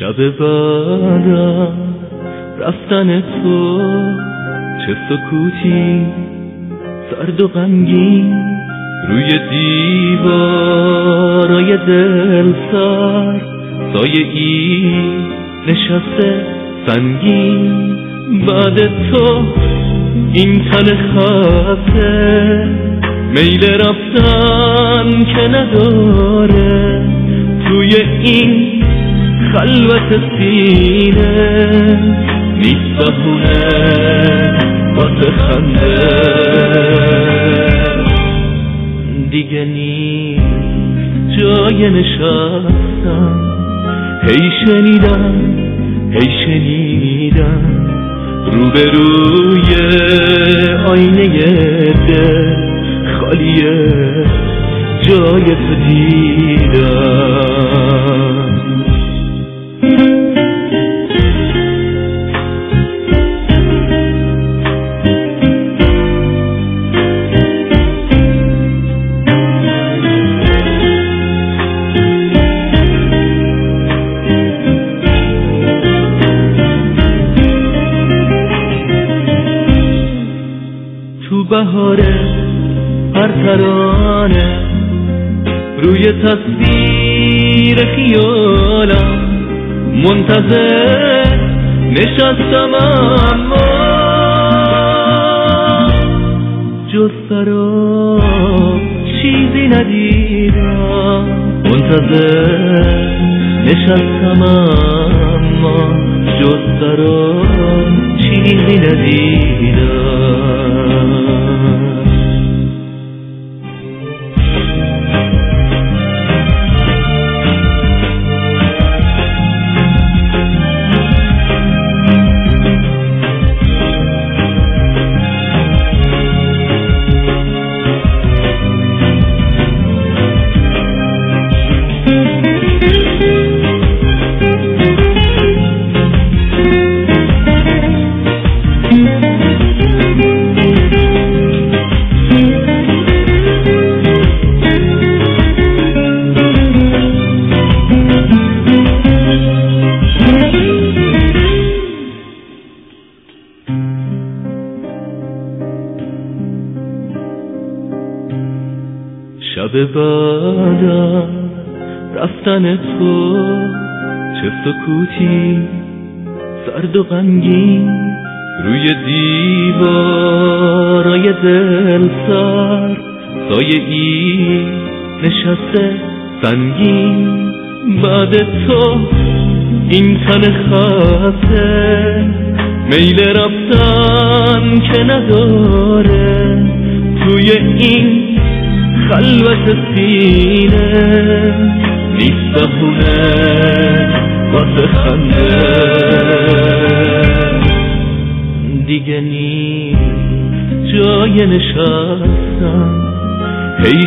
شب بعد رفتن تو چه سکوتی سرد و غمگین روی دیوارای دل سر سایه ای نشسته سنگین بعد تو این تن خسته میل رفتن که نداره توی این خلوت سینه نیست بهونه واسه خنده دیگه نیست جای نشستن هی شنیدم روبروی آینه دل خالیه جای تو دیدم تو بهاره هر ترانه روی تصویر خیالم منتظر نشستم اما جز سراب چیزی ندیدم منتظر نشستم اما جز سراب چیزی ندیدم شب بعد رفتن تو چه سکوتی سرد و غمگین روی دیوارای دل سر سایه ای نشسته سنگین بعد تو این تن خسته میل رفتن که نداره توی این خلوت سینه نیست بهونه واسه خنده دیگه نیست جای نشستن هی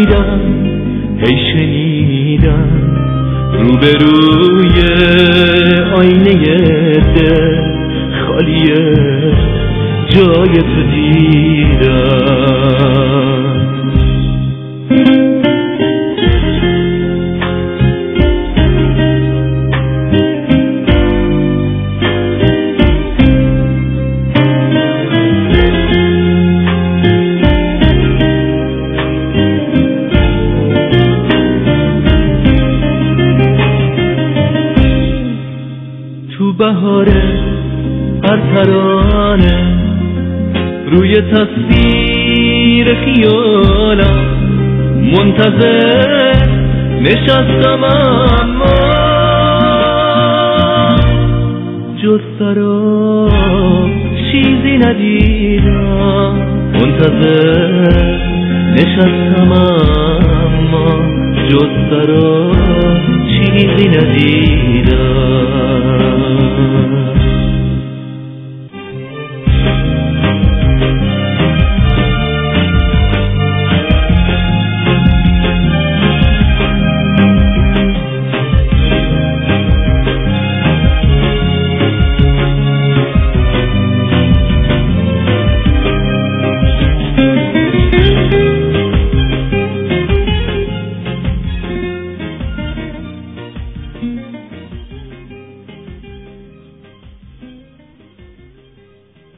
شنیدم روبروی آینه دل خالیه جای تو دیدم تو بهاره هر ترانه روی تصویر خیالم منتظر نشستم اما جز سراب چیزی ندیدم منتظر نشستم اما جز سراب چیزی ندیدم